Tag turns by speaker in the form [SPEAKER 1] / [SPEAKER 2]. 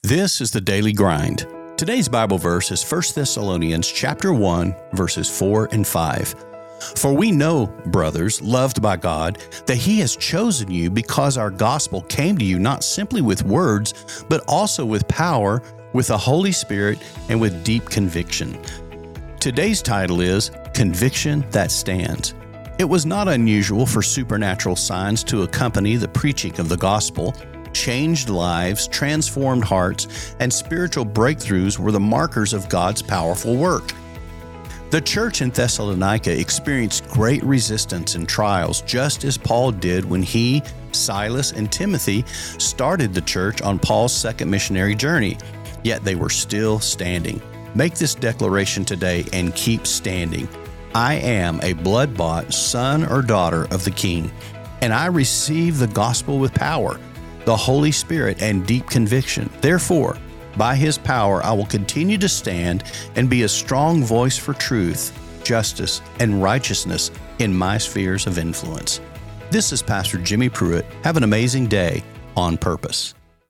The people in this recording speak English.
[SPEAKER 1] This is the Daily Grind. Today's Bible verse is 1 Thessalonians chapter 1, verses 4 and 5. For we know, brothers, loved by God, that He has chosen you because our gospel came to you not simply with words, but also with power, with the Holy Spirit, and with deep conviction. Today's title is Conviction That Stands. It was not unusual for supernatural signs to accompany the preaching of the gospel. Changed lives, transformed hearts, and spiritual breakthroughs were the markers of God's powerful work. The church in Thessalonica experienced great resistance and trials, just as Paul did when he, Silas, and Timothy started the church on Paul's second missionary journey. Yet they were still standing. Make this declaration today and keep standing. I am a blood-bought son or daughter of the King, and I receive the gospel with power, the Holy Spirit, and deep conviction. Therefore, by His power, I will continue to stand and be a strong voice for truth, justice, and righteousness in my spheres of influence. This is Pastor Jimmy Pruitt. Have an amazing day on purpose.